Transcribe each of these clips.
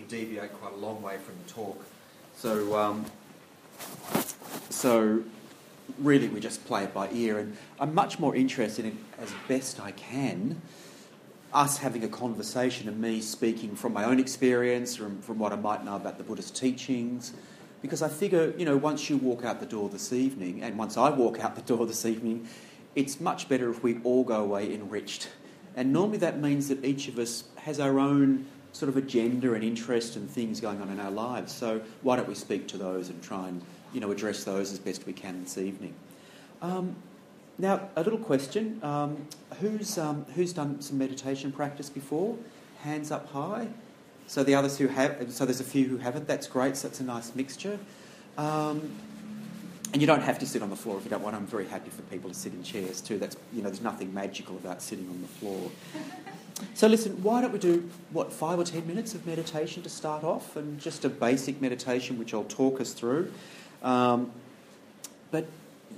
deviate quite a long way from the talk. So really we just play it by ear, and I'm much more interested in, as best I can, us having a conversation and me speaking from my own experience, from what I might know about the Buddhist teachings, because I figure, once you walk out the door this evening, and once I walk out the door this evening, it's much better if we all go away enriched. And normally that means that each of us has our own sort of agenda and interest and things going on in our lives. So why don't we speak to those and try and, address those as best we can this evening. Now, a little question. Who's done some meditation practice before? Hands up high. So the others who have, so there's a few who haven't. That's great. So that's a nice mixture. And you don't have to sit on the floor if you don't want. I'm very happy for people to sit in chairs too. That's, there's nothing magical about sitting on the floor. So listen, why don't we do, 5 or 10 minutes of meditation to start off, and just a basic meditation which I'll talk us through. But,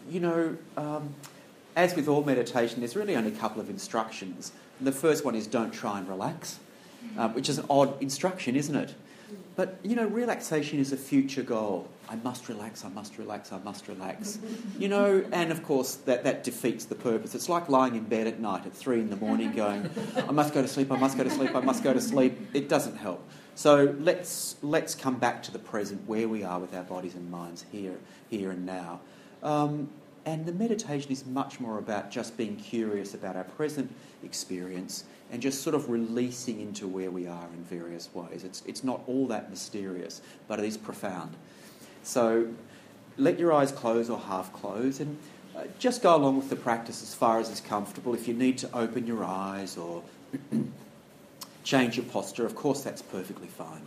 as with all meditation, there's really only a couple of instructions. And the first one is don't try and relax, which is an odd instruction, isn't it? But, relaxation is a future goal. I must relax, I must relax, I must relax. And of course that defeats the purpose. It's like lying in bed at night at 3 a.m. going, I must go to sleep, I must go to sleep, I must go to sleep. It doesn't help. So let's come back to the present, where we are with our bodies and minds here and now. And the meditation is much more about just being curious about our present experience and just sort of releasing into where we are in various ways. It's not all that mysterious, but it is profound. So let your eyes close or half close, and just go along with the practice as far as is comfortable. If you need to open your eyes or change your posture, of course that's perfectly fine.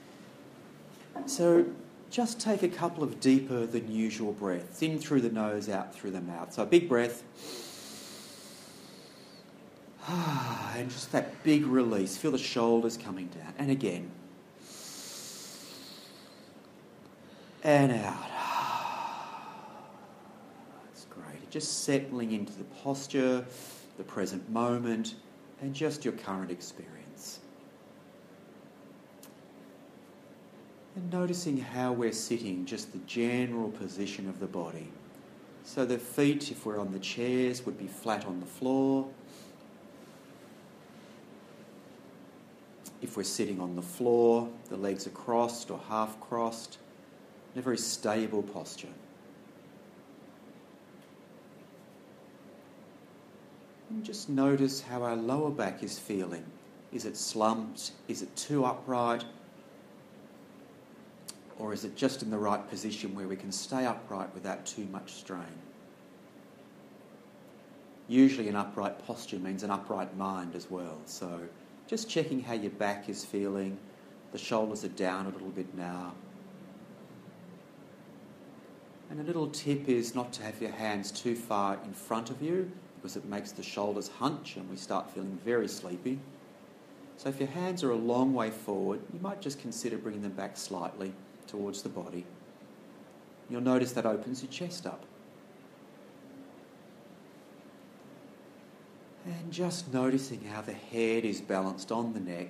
So just take a couple of deeper than usual breaths, in through the nose, out through the mouth. So a big breath, and just that big release. Feel the shoulders coming down, and again, and out. That's great. Just settling into the posture, the present moment, and just your current experience. And noticing how we're sitting, just the general position of the body. So the feet, if we're on the chairs, would be flat on the floor. If we're sitting on the floor, the legs are crossed or half crossed, in a very stable posture. And just notice how our lower back is feeling. Is it slumped? Is it too upright? Or is it just in the right position where we can stay upright without too much strain? Usually an upright posture means an upright mind as well. So just checking how your back is feeling. The shoulders are down a little bit now. And a little tip is not to have your hands too far in front of you, because it makes the shoulders hunch and we start feeling very sleepy. So if your hands are a long way forward, you might just consider bringing them back slightly towards the body. You'll notice that opens your chest up. And just noticing how the head is balanced on the neck,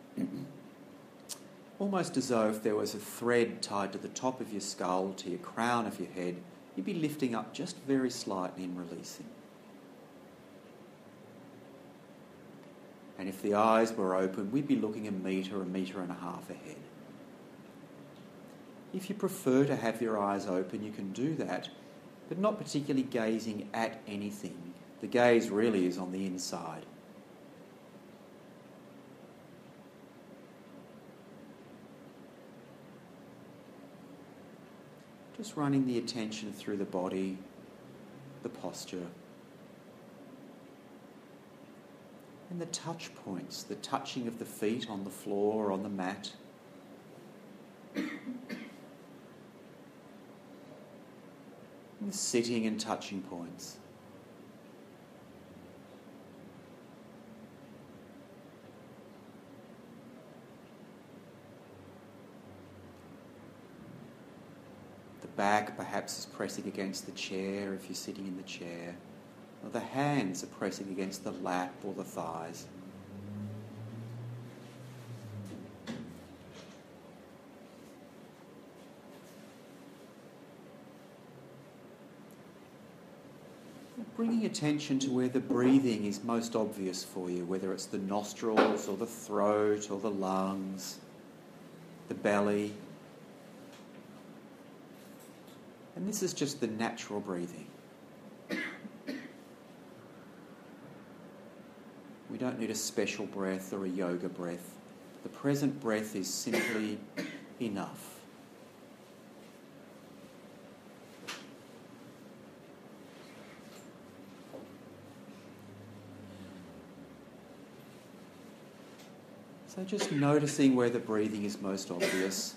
almost as though if there was a thread tied to the top of your skull, to your crown of your head, you'd be lifting up just very slightly and releasing. And if the eyes were open, we'd be looking a metre and a half ahead. If you prefer to have your eyes open, you can do that, but not particularly gazing at anything. The gaze really is on the inside. Just running the attention through the body, the posture, and the touch points, the touching of the feet on the floor or on the mat. And the sitting and touching points. The back perhaps is pressing against the chair if you're sitting in the chair. Or the hands are pressing against the lap or the thighs. bringing attention to where the breathing is most obvious for you, whether it's the nostrils or the throat or the lungs, the belly. And this is just the natural breathing. We don't need a special breath or a yoga breath. The present breath is simply enough. So just noticing where the breathing is most obvious.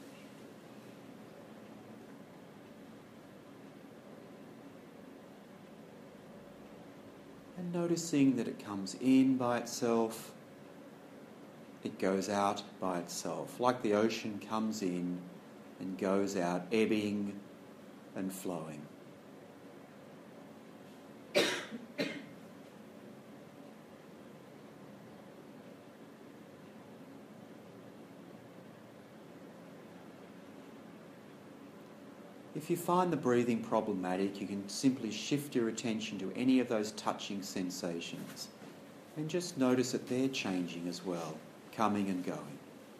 And noticing that it comes in by itself, it goes out by itself, like the ocean comes in and goes out, ebbing and flowing. If you find the breathing problematic, you can simply shift your attention to any of those touching sensations and just notice that they're changing as well, coming and going.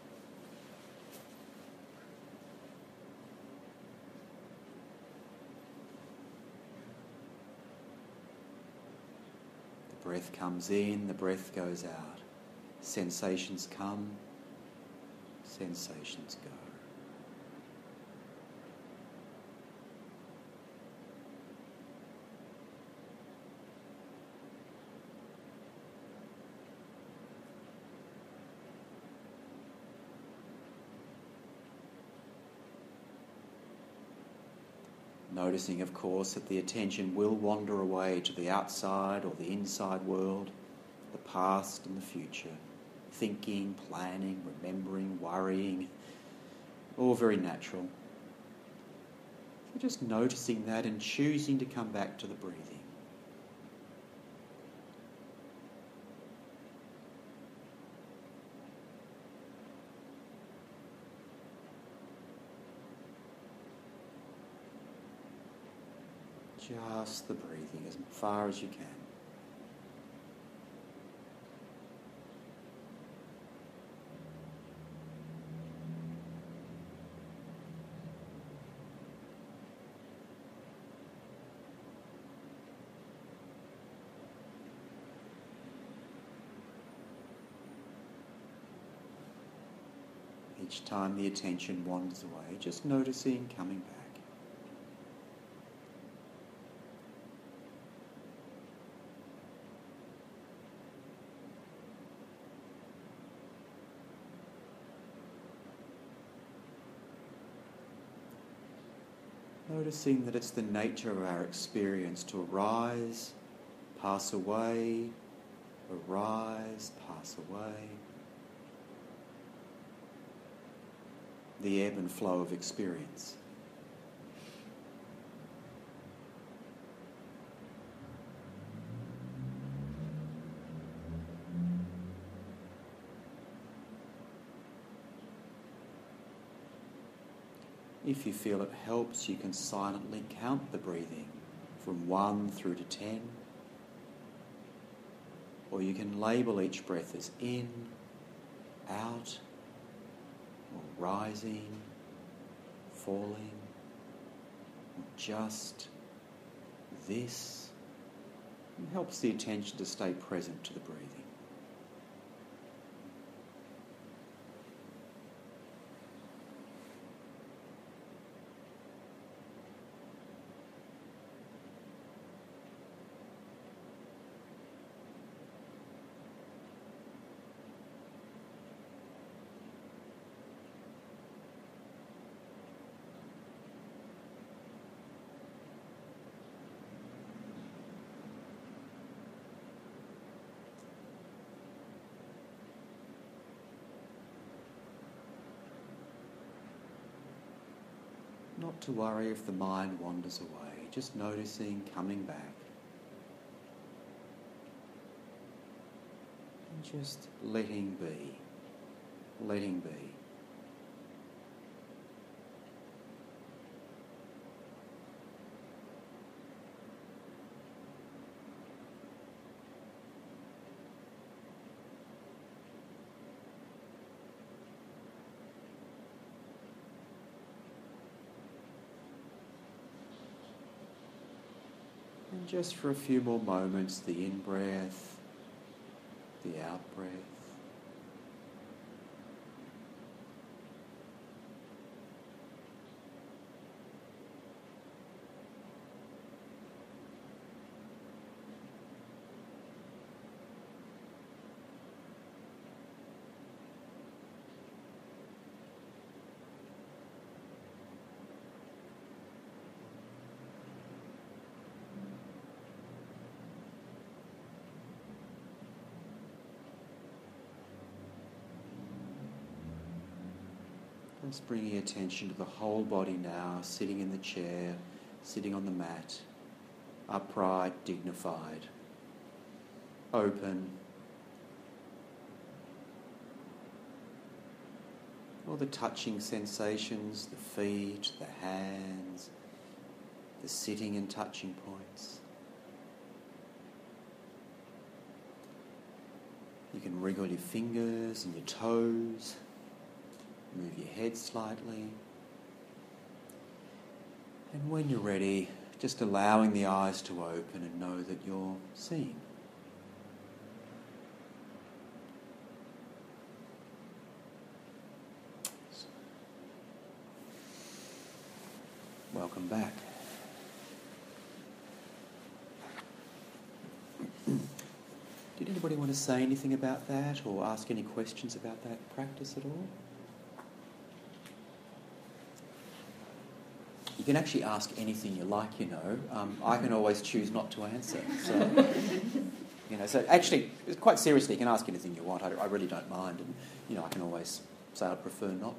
The breath comes in, the breath goes out. Sensations come, sensations go. Noticing, of course, that the attention will wander away to the outside or the inside world, the past and the future, thinking, planning, remembering, worrying, all very natural. So just noticing that and choosing to come back to the breathing. Just the breathing as far as you can. Each time the attention wanders away, just noticing coming back. Noticing that it's the nature of our experience to arise, pass away, arise, pass away. The ebb and flow of experience. If you feel it helps, you can silently count the breathing from 1 through to 10. Or you can label each breath as in, out, or rising, falling, or just this. It helps the attention to stay present to the breathing. Not to worry if the mind wanders away, just noticing, coming back. And just letting be, letting be. And just for a few more moments, the in-breath, the out-breath. Just bringing attention to the whole body now, sitting in the chair, sitting on the mat, upright, dignified, open. All the touching sensations, the feet, the hands, the sitting and touching points. You can wriggle your fingers and your toes. Move your head slightly. And when you're ready, just allowing the eyes to open and know that you're seeing. Welcome back. Did anybody want to say anything about that or ask any questions about that practice at all? You can actually ask anything you like, you know. I can always choose not to answer. So, so actually, quite seriously, you can ask anything you want. I really don't mind. And, I can always say I prefer not.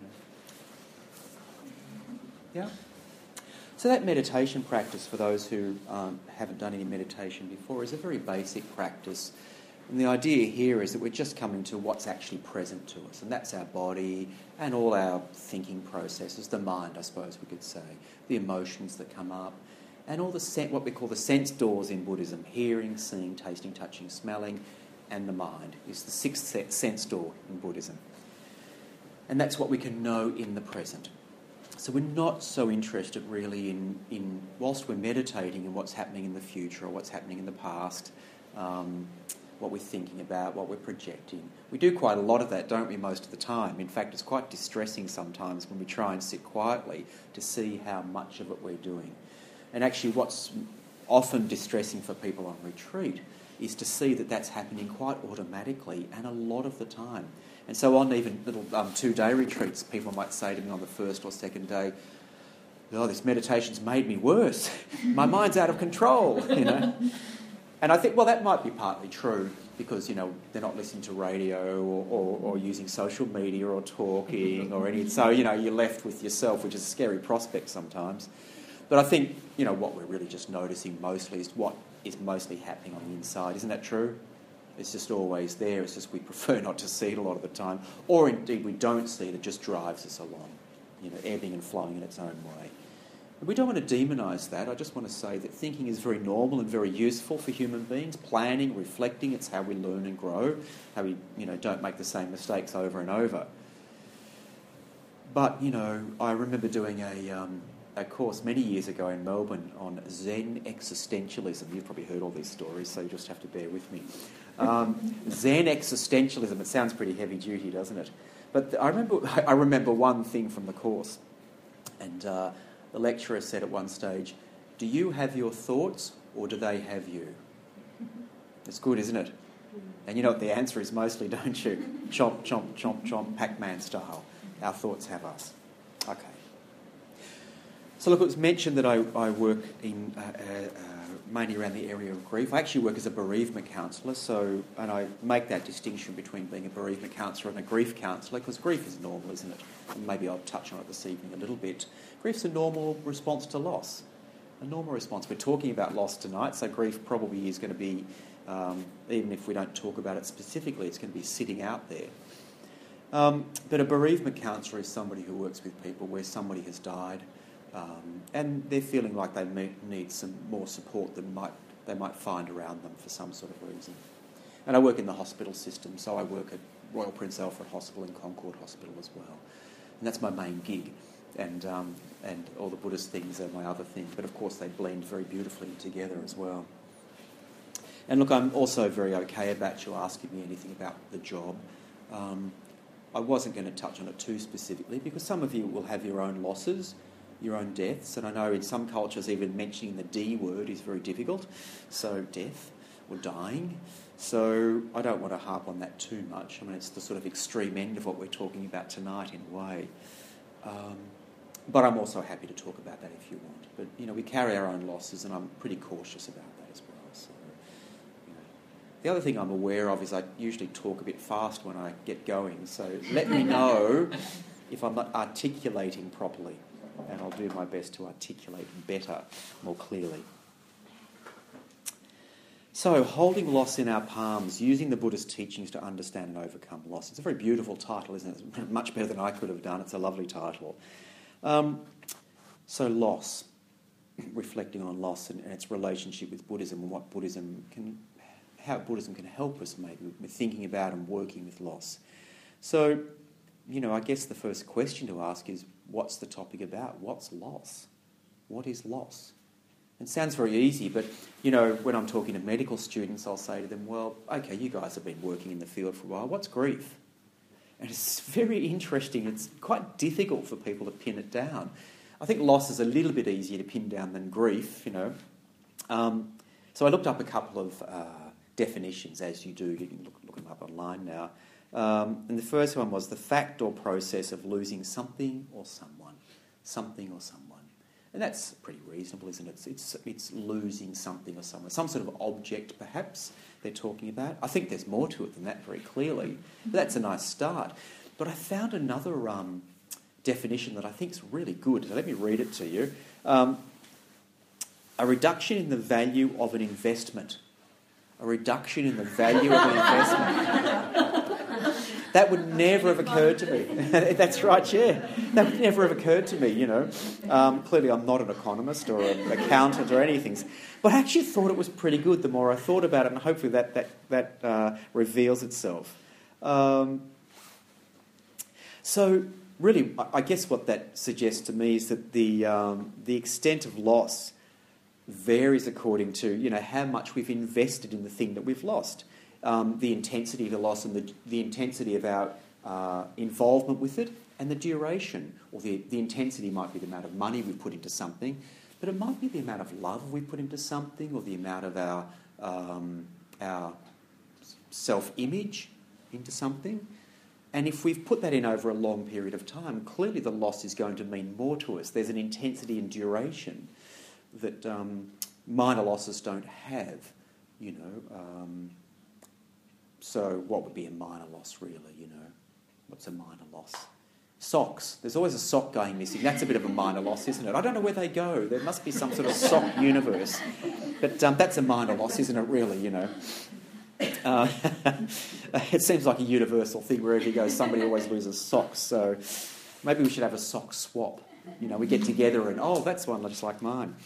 Yeah? So that meditation practice, for those who haven't done any meditation before, is a very basic practice. And the idea here is that we're just coming to what's actually present to us, and that's our body and all our thinking processes, the mind, I suppose we could say, the emotions that come up, and all what we call the sense doors in Buddhism: hearing, seeing, tasting, touching, smelling, and the mind is the sixth sense door in Buddhism. And that's what we can know in the present. So we're not so interested really in whilst we're meditating, in what's happening in the future or what's happening in the past, what we're thinking about, what we're projecting. We do quite a lot of that, don't we, most of the time. In fact, it's quite distressing sometimes when we try and sit quietly to see how much of it we're doing. And actually what's often distressing for people on retreat is to see that that's happening quite automatically and a lot of the time. And so on even little 2-day retreats, people might say to me on the first or second day, "Oh, this meditation's made me worse. My mind's out of control," And I think, well, that might be partly true because, they're not listening to radio or using social media or talking or any... So, you're left with yourself, which is a scary prospect sometimes. But I think, what we're really just noticing mostly is what is mostly happening on the inside. Isn't that true? It's just always there. It's just we prefer not to see it a lot of the time. Or indeed we don't see it. It just drives us along, ebbing and flowing in its own way. We don't want to demonise that. I just want to say that thinking is very normal and very useful for human beings. Planning, reflecting, it's how we learn and grow, how we, don't make the same mistakes over and over. But, I remember doing a course many years ago in Melbourne on Zen existentialism. You've probably heard all these stories, so you just have to bear with me. Zen existentialism, it sounds pretty heavy duty, doesn't it? But I remember one thing from the course, and... the lecturer said at one stage, "Do you have your thoughts or do they have you?" It's good, isn't it? And you know what the answer is mostly, don't you? Chomp, chomp, chomp, chomp, Pac-Man style. Our thoughts have us. Okay. So look, it was mentioned that I work in mainly around the area of grief. I actually work as a bereavement counsellor, and I make that distinction between being a bereavement counsellor and a grief counsellor, because grief is normal, isn't it? And maybe I'll touch on it this evening a little bit. Grief's a normal response to loss, a normal response. We're talking about loss tonight, so grief probably is going to be, even if we don't talk about it specifically, it's going to be sitting out there. But a bereavement counsellor is somebody who works with people where somebody has died, and they're feeling like they need some more support than they might find around them for some sort of reason. And I work in the hospital system, so I work at Royal Prince Alfred Hospital and Concord Hospital as well. And that's my main gig. and all the Buddhist things are my other thing. But of course they blend very beautifully together as well. And look, I'm also very okay about you asking me anything about the job. I wasn't going to touch on it too specifically because some of you will have your own losses, your own deaths, and I know in some cultures even mentioning the D word is very difficult, so death or dying. So I don't want to harp on that too much. I mean, it's the sort of extreme end of what we're talking about tonight in a way. But I'm also happy to talk about that if you want. But, you know, we carry our own losses and I'm pretty cautious about that as well. So, you know. The other thing I'm aware of is I usually talk a bit fast when I get going. So let me know if I'm not articulating properly. And I'll do my best to articulate better, more clearly. So, holding loss in our palms, using the Buddha's teachings to understand and overcome loss. It's a very beautiful title, isn't it? It's much better than I could have done. It's a lovely title. So, loss, reflecting on loss and its relationship with Buddhism and how Buddhism can help us maybe with thinking about and working with loss. So, you know, I guess the first question to ask is, what's the topic about? What's loss? What is loss? It sounds very easy, but, you know, when I'm talking to medical students, I'll say to them, well, okay, you guys have been working in the field for a while. What's grief? And it's very interesting. It's quite difficult for people to pin it down. I think loss is a little bit easier to pin down than grief, you know. So I looked up a couple of definitions, as you do. You can look them up online now. And the first one was the fact or process of losing something or someone. Something or someone. And that's pretty reasonable, isn't it? It's losing something or someone. Some sort of object, perhaps, they're talking about. I think there's more to it than that, very clearly. But that's a nice start. But I found another definition that I think is really good. So let me read it to you. A reduction in the value of an investment. A reduction in the value of an investment. That would never have occurred to me. That's right, yeah. That would never have occurred to me, you know. Clearly I'm not an economist or an accountant or anything. But I actually thought it was pretty good the more I thought about it, and hopefully that reveals itself. So really, I guess what that suggests to me is that the extent of loss varies according to, you know, how much we've invested in the thing that we've lost. The intensity of the loss and the intensity of our involvement with it and the duration. Or the intensity might be the amount of money we put into something, but it might be the amount of love we put into something or the amount of our self-image into something. And if we've put that in over a long period of time, clearly the loss is going to mean more to us. There's an intensity and duration that minor losses don't have, you know. So what would be a minor loss, really, you know? What's a minor loss? Socks. There's always a sock going missing. That's a bit of a minor loss, isn't it? I don't know where they go. There must be some sort of sock universe. But that's a minor loss, isn't it, really, you know? It seems like a universal thing. Wherever you go, somebody always loses socks. So maybe we should have a sock swap. You know, we get together and, oh, that's one just like mine.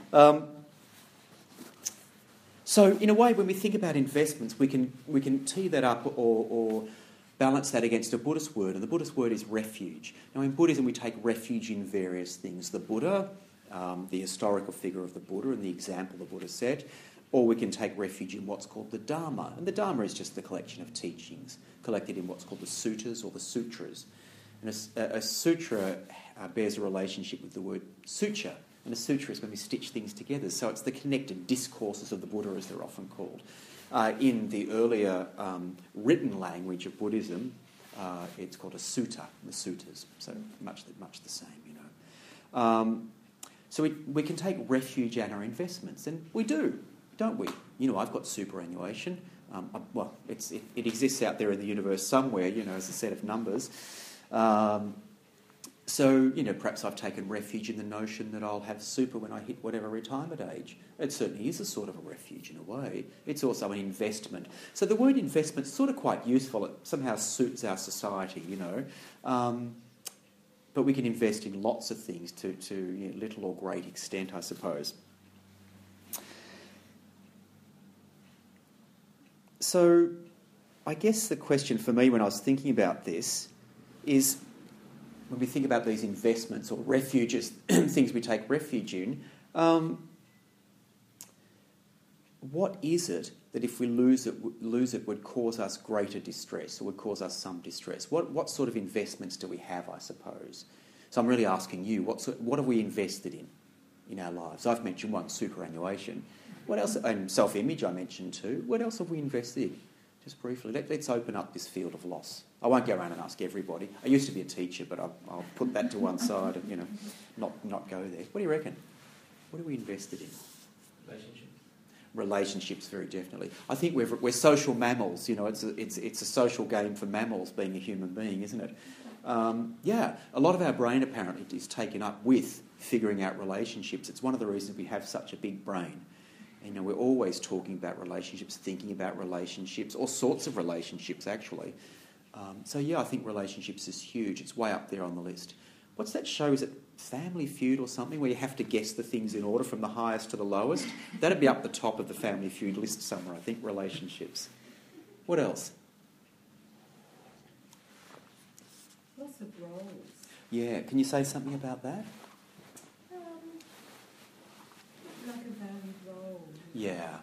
So, in a way, when we think about investments, we can tee that up or balance that against a Buddhist word, and the Buddhist word is refuge. Now, in Buddhism, we take refuge in various things. The Buddha, the historical figure of the Buddha and the example the Buddha set, or we can take refuge in what's called the Dharma. And the Dharma is just the collection of teachings collected in what's called the suttas or the sutras. And a sutra bears a relationship with the word sutra. And a sutra is when we stitch things together. So it's the connected discourses of the Buddha, as they're often called. In the earlier written language of Buddhism, it's called a sutta, the suttas. So much the same, you know. So we can take refuge in our investments, and we do, don't we? You know, I've got superannuation. It exists out there in the universe somewhere, you know, as a set of numbers. So, you know, perhaps I've taken refuge in the notion that I'll have super when I hit whatever retirement age. It certainly is a sort of a refuge in a way. It's also an investment. So the word investment is sort of quite useful. It somehow suits our society, you know. But we can invest in lots of things to you know, little or great extent, I suppose. So I guess the question for me when I was thinking about this is, when we think about these investments or refuges, things we take refuge in, what is it that if we lose it would cause us greater distress or would cause us some distress? What sort of investments do we have, I suppose? So I'm really asking you, what have we invested in our lives? I've mentioned one, superannuation. What else? And self-image I mentioned too. What else have we invested in? Just briefly, let's open up this field of loss. I won't go around and ask everybody. I used to be a teacher, but I'll put that to one side and, not go there. What do you reckon? What are we invested in? Relationships, very definitely. I think we're social mammals. It's a social game for mammals, being a human being, isn't it? A lot of our brain apparently is taken up with figuring out relationships. It's one of the reasons we have such a big brain. We're always talking about relationships, thinking about relationships, all sorts of relationships actually. I think relationships is huge. It's way up there on the list. What's that show? Is it Family Feud or something, where you have to guess the things in order from the highest to the lowest? That'd be up the top of the Family Feud list somewhere, I think, relationships. What else? Lots of roles. Yeah, can you say something about that? Like a valued role. Yeah.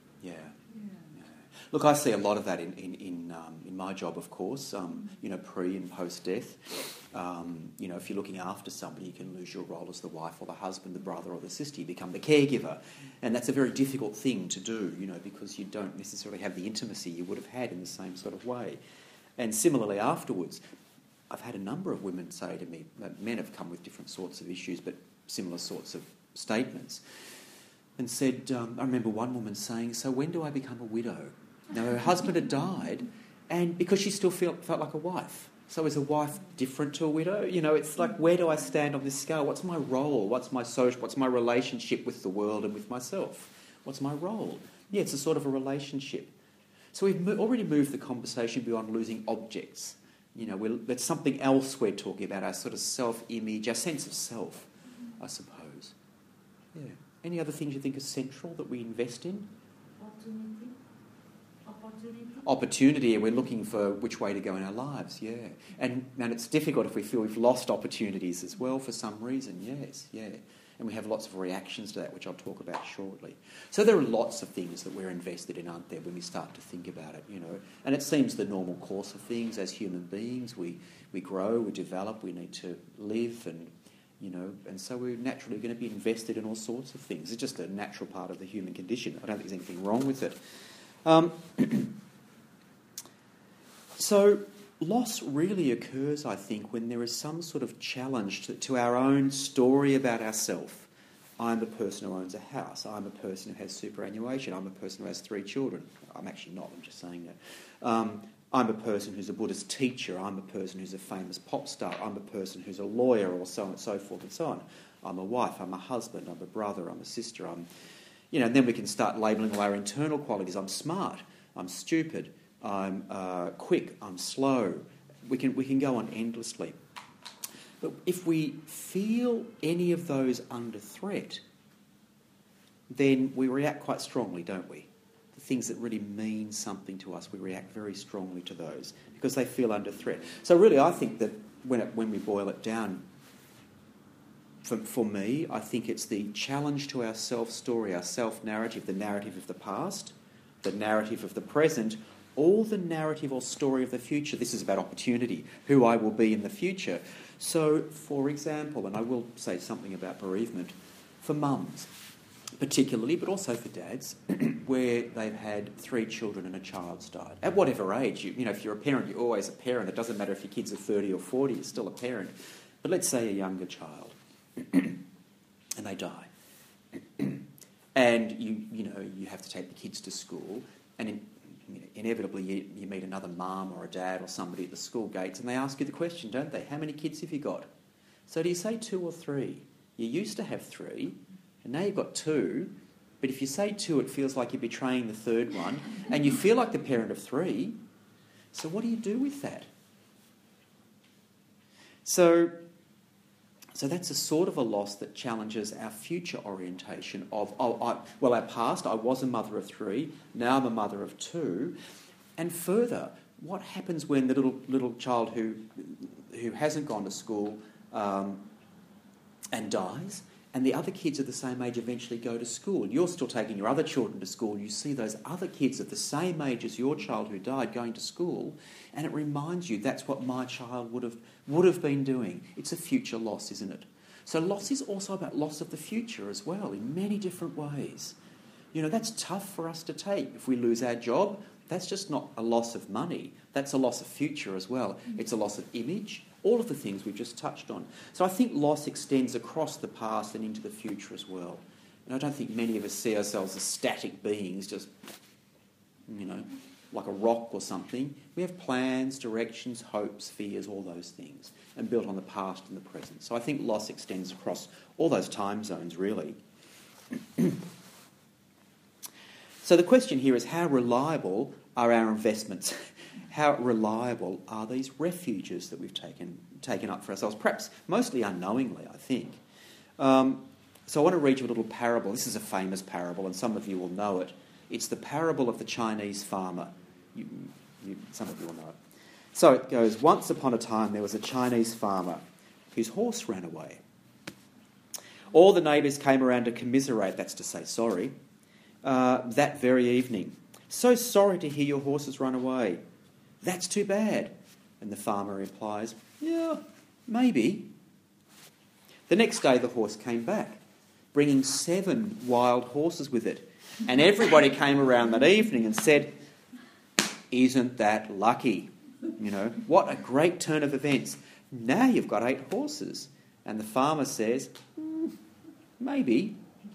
Look, I see a lot of that in my job, of course. Pre and post death. If you're looking after somebody, you can lose your role as the wife or the husband, the brother or the sister. You become the caregiver, and that's a very difficult thing to do. Because you don't necessarily have the intimacy you would have had in the same sort of way. And similarly, afterwards, I've had a number of women say to me, men have come with different sorts of issues, but similar sorts of statements, and said, I remember one woman saying, "So when do I become a widow?" Now, her husband had died, and because she still felt like a wife. So is a wife different to a widow? It's like, where do I stand on this scale? What's my role? What's my relationship with the world and with myself? What's my role? Yeah, it's a sort of a relationship. So we've already moved the conversation beyond losing objects. That's something else we're talking about, our sort of self-image, our sense of self, I suppose. Yeah. Any other things you think are central that we invest in? Opportunity, we're looking for which way to go in our lives, yeah. And it's difficult if we feel we've lost opportunities as well for some reason, yes, yeah. And we have lots of reactions to that, which I'll talk about shortly. So there are lots of things that we're invested in, aren't there, when we start to think about it, And it seems the normal course of things as human beings. We grow, we develop, we need to live and so we're naturally going to be invested in all sorts of things. It's just a natural part of the human condition. I don't think there's anything wrong with it. So loss really occurs, I think, when there is some sort of challenge to our own story about ourselves. I'm a person who owns a house. I'm a person who has superannuation. I'm a person who has 3 children. I'm actually not, I'm just saying that. I'm a person who's a Buddhist teacher. I'm a person who's a famous pop star. I'm a person who's a lawyer, or so on and so forth and so on. I'm a wife. I'm a husband. I'm a brother. I'm a sister. And then we can start labelling all our internal qualities. I'm smart. I'm stupid. I'm quick. I'm slow. We can go on endlessly. But if we feel any of those under threat, then we react quite strongly, don't we? The things that really mean something to us, we react very strongly to those because they feel under threat. So really, I think that when we boil it down, for me, I think it's the challenge to our self-story, our self-narrative, the narrative of the past, the narrative of the present, all the narrative or story of the future. This is about opportunity, who I will be in the future. So, for example, and I will say something about bereavement, for mums particularly, but also for dads, where they've had 3 children and a child's died. At whatever age, if you're a parent, you're always a parent. It doesn't matter if your kids are 30 or 40, you're still a parent. But let's say a younger child, and they die. And you have to take the kids to school, and inevitably you meet another mum or a dad or somebody at the school gates, and they ask you the question, don't they? How many kids have you got? So do you say 2 or 3? You used to have 3, and now you've got 2. But if you say 2, it feels like you're betraying the 3rd one, and you feel like the parent of 3. So what do you do with that? So that's a sort of a loss that challenges our future orientation of, our past, I was a mother of 3, now I'm a mother of 2. And further, what happens when the little child who who hasn't gone to school and dies, and the other kids of the same age eventually go to school. You're still taking your other children to school. You see those other kids of the same age as your child who died going to school, and it reminds you that's what my child would have been doing. It's a future loss, isn't it? So loss is also about loss of the future as well, in many different ways. You know, that's tough for us to take. If we lose our job, that's just not a loss of money. That's a loss of future as well. It's a loss of image, all of the things we've just touched on. So I think loss extends across the past and into the future as well. And I don't think many of us see ourselves as static beings, just, you know, like a rock or something. We have plans, directions, hopes, fears, all those things, and built on the past and the present. So I think loss extends across all those time zones, really. So the question here is, how reliable are our investments? How reliable are these refuges that we've taken up for ourselves? Perhaps mostly unknowingly, I think. So I want to read you a little parable. This is a famous parable, and some of you will know it. It's the parable of the Chinese farmer. Some of you will know it. So it goes, once upon a time there was a Chinese farmer whose horse ran away. All the neighbours came around to commiserate, that's to say sorry, that very evening. So sorry to hear your horse has run away. That's too bad. And the farmer replies, yeah, maybe. The next day the horse came back, bringing 7 wild horses with it. And everybody came around that evening and said, isn't that lucky? You know, what a great turn of events. Now you've got 8 horses. And the farmer says, maybe.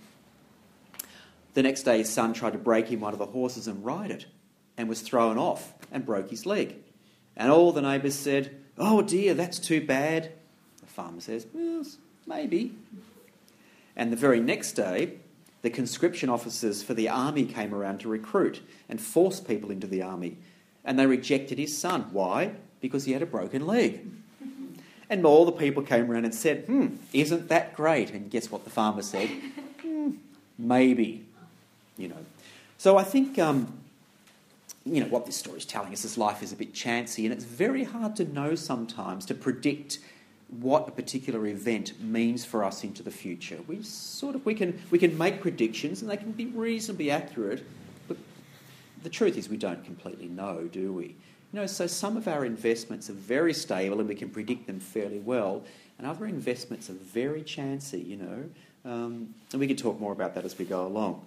The next day his son tried to break him one of the horses and ride it, and was thrown off and broke his leg. And all the neighbours said, oh dear, that's too bad. The farmer says, well, maybe. And the very next day, the conscription officers for the army came around to recruit and force people into the army. And they rejected his son. Why? Because he had a broken leg. And all the people came around and said, isn't that great? And guess what the farmer said? Maybe. You know. So I think, what this story is telling us is life is a bit chancy, and it's very hard to know sometimes, to predict what a particular event means for us into the future. We can make predictions, and they can be reasonably accurate, but the truth is we don't completely know, do we? You know, so some of our investments are very stable and we can predict them fairly well, and other investments are very chancy, you know, and we can talk more about that as we go along.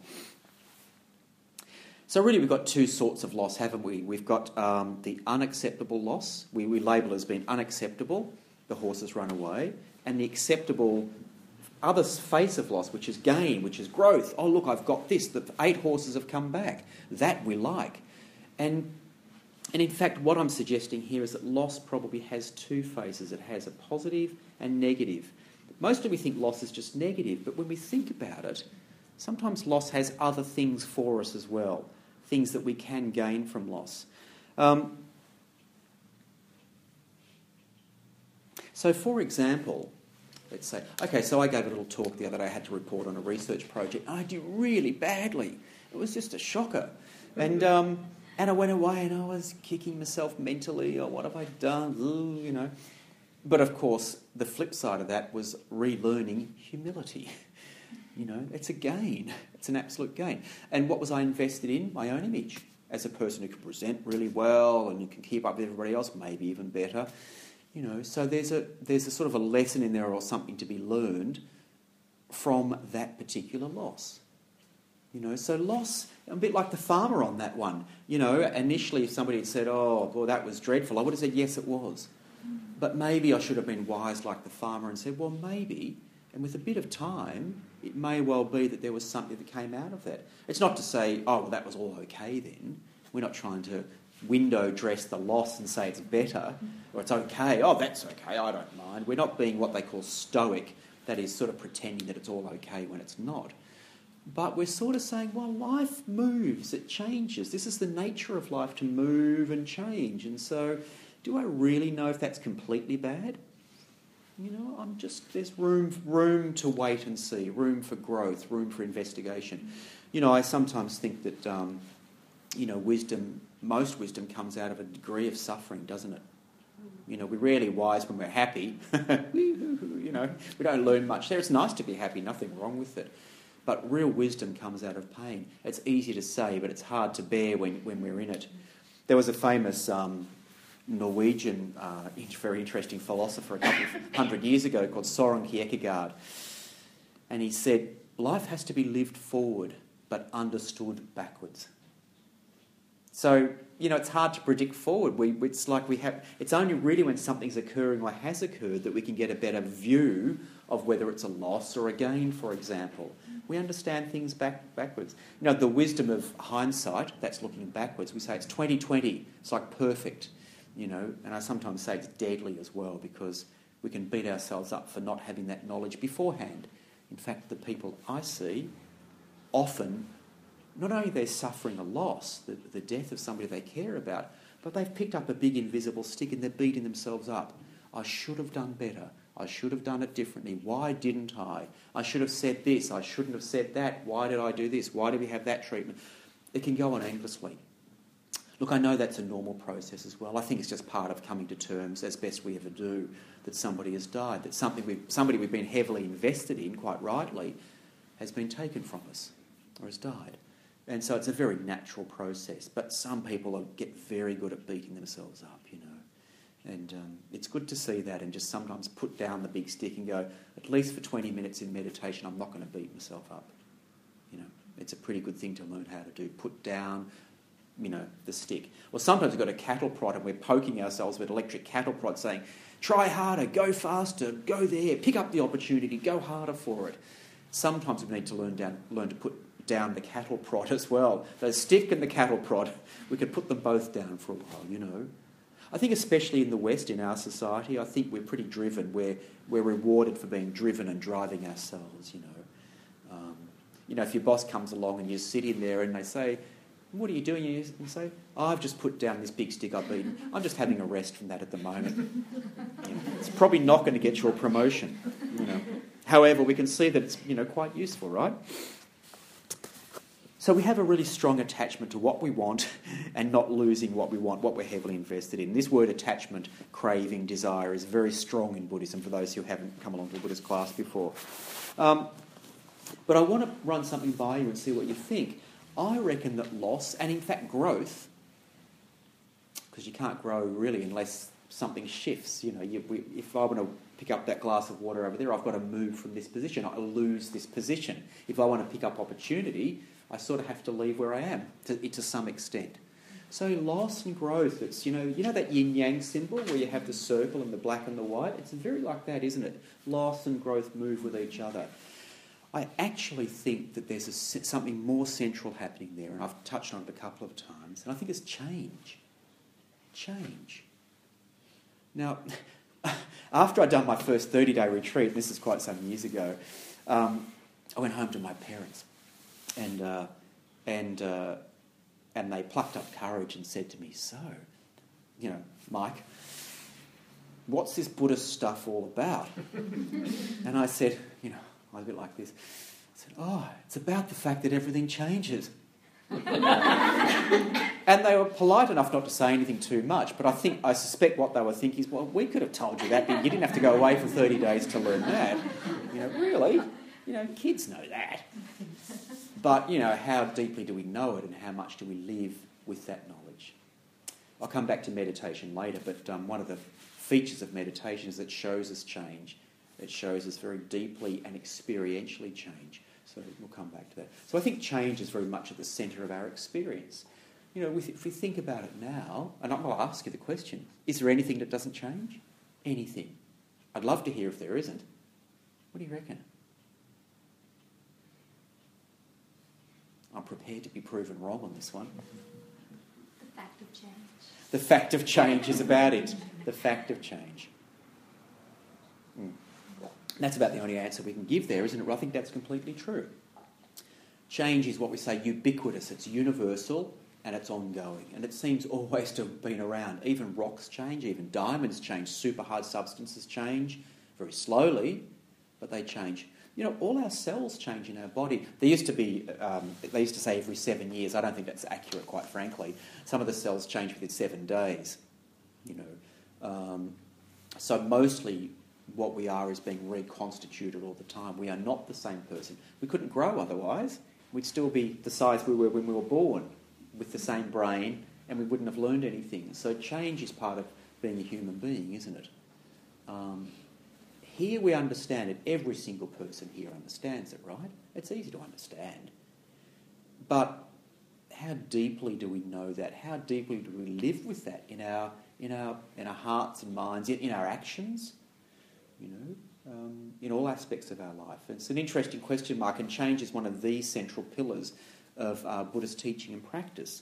So really we've got 2 sorts of loss, haven't we? We've got the unacceptable loss. We label as being unacceptable, the horse has run away, and the acceptable other face of loss, which is gain, which is growth. Oh, look, I've got this. The 8 horses have come back. That we like. And in fact, what I'm suggesting here is that loss probably has 2 faces. It has a positive and negative. Mostly we think loss is just negative, but when we think about it, sometimes loss has other things for us as well, things that we can gain from loss. So, for example, let's say, so I gave a little talk the other day. I had to report on a research project, and I did really badly. It was just a shocker. And I went away and I was kicking myself mentally. Oh, what have I done? Ooh, you know. But, of course, the flip side of that was relearning humility. You know, it's a gain. It's an absolute gain. And what was I invested in? My own image as a person who can present really well and you can keep up with everybody else, maybe even better. You know, so there's a sort of a lesson in there or something to be learned from that particular loss. You know, so loss, a bit like the farmer on that one. You know, initially if somebody had said, oh, boy, that was dreadful, I would have said, yes, it was. But maybe I should have been wise like the farmer and said, well, maybe, and with a bit of time, it may well be that there was something that came out of that. It's not to say, oh, well, that was all okay then. We're not trying to window dress the loss and say it's better or it's okay. Oh, that's okay, I don't mind. We're not being what they call stoic, that is sort of pretending that it's all okay when it's not. But we're sort of saying, well, life moves, it changes. This is the nature of life, to move and change. And so do I really know if that's completely bad? You know, there's room to wait and see, room for growth, room for investigation. You know, I sometimes think that, most wisdom comes out of a degree of suffering, doesn't it? You know, we're rarely wise when we're happy. You know, we don't learn much there. It's nice to be happy, nothing wrong with it. But real wisdom comes out of pain. It's easy to say, but it's hard to bear when we're in it. There was a famous Norwegian, very interesting philosopher a couple of 100 years ago called Søren Kierkegaard. And he said, life has to be lived forward, but understood backwards. So, you know, it's hard to predict forward. It's only really when something's occurring or has occurred that we can get a better view of whether it's a loss or a gain, for example. We understand things backwards. You know, the wisdom of hindsight, that's looking backwards. We say it's 20/20. It's like perfect, you know. And I sometimes say it's deadly as well because we can beat ourselves up for not having that knowledge beforehand. In fact, the people I see often, not only they're suffering a loss, the death of somebody they care about, but they've picked up a big invisible stick and they're beating themselves up. I should have done better. I should have done it differently. Why didn't I? I should have said this. I shouldn't have said that. Why did I do this? Why did we have that treatment? It can go on endlessly. Look, I know that's a normal process as well. I think it's just part of coming to terms, as best we ever do, that somebody has died, that somebody we've been heavily invested in, quite rightly, has been taken from us or has died. And so it's a very natural process. But some people get very good at beating themselves up, you know. And it's good to see that and just sometimes put down the big stick and go, at least for 20 minutes in meditation, I'm not going to beat myself up. You know, it's a pretty good thing to learn how to do. Put down, you know, the stick. Or sometimes we've got a cattle prod and we're poking ourselves with electric cattle prod saying, try harder, go faster, go there, pick up the opportunity, go harder for it. Sometimes we need to learn to put down the cattle prod as well. The stick and the cattle prod, we could put them both down for a while, you know. I think especially in the West, in our society, I think we're pretty driven. We're rewarded for being driven and driving ourselves, you know. If your boss comes along and you sit in there and they say, what are you doing? You say, I've just put down this big stick I've beaten. I'm just having a rest from that at the moment. You know, it's probably not going to get you a promotion, you know. However, we can see that it's, you know, quite useful, right? So we have a really strong attachment to what we want and not losing what we want, what we're heavily invested in. This word attachment, craving, desire is very strong in Buddhism for those who haven't come along to a Buddhist class before. But I want to run something by you and see what you think. I reckon that loss, and in fact growth, because you can't grow really unless something shifts. You know, if I want to pick up that glass of water over there, I've got to move from this position. I lose this position. If I want to pick up opportunity, I sort of have to leave where I am to some extent. So loss and growth, it's, you know that yin-yang symbol where you have the circle and the black and the white? It's very like that, isn't it? Loss and growth move with each other. I actually think that there's something more central happening there, and I've touched on it a couple of times, and I think it's change. Change. Now, after I'd done my first 30-day retreat, this is quite some years ago, I went home to my parents. And they plucked up courage and said to me, so, you know, Mike, what's this Buddhist stuff all about? And I said, you know, I was a bit like this. I said, it's about the fact that everything changes. And they were polite enough not to say anything too much, but I suspect what they were thinking is, well, we could have told you that, but you didn't have to go away for 30 days to learn that. You know, really? You know, kids know that. But, you know, how deeply do we know it and how much do we live with that knowledge? I'll come back to meditation later, but one of the features of meditation is that it shows us change. It shows us very deeply and experientially change. So we'll come back to that. So I think change is very much at the centre of our experience. You know, if we think about it now, and I'm going to ask you the question, is there anything that doesn't change? Anything. I'd love to hear if there isn't. What do you reckon? I'm prepared to be proven wrong on this one. The fact of change. The fact of change is about it. The fact of change. That's about the only answer we can give there, isn't it? Well, I think that's completely true. Change is what we say ubiquitous. It's universal and it's ongoing. And it seems always to have been around. Even rocks change, even diamonds change, super hard substances change very slowly, but they change. You know, all our cells change in our body. They used to say every 7 years. I don't think that's accurate, quite frankly. Some of the cells change within 7 days. You know, So mostly what we are is being reconstituted all the time. We are not the same person. We couldn't grow otherwise. We'd still be the size we were when we were born, with the same brain, and we wouldn't have learned anything. So change is part of being a human being, isn't it? Here we understand it. Every single person here understands it, right? It's easy to understand. But how deeply do we know that? How deeply do we live with that in our hearts and minds, in our actions? In all aspects of our life. It's an interesting question mark, and change is one of the central pillars of Buddhist teaching and practice.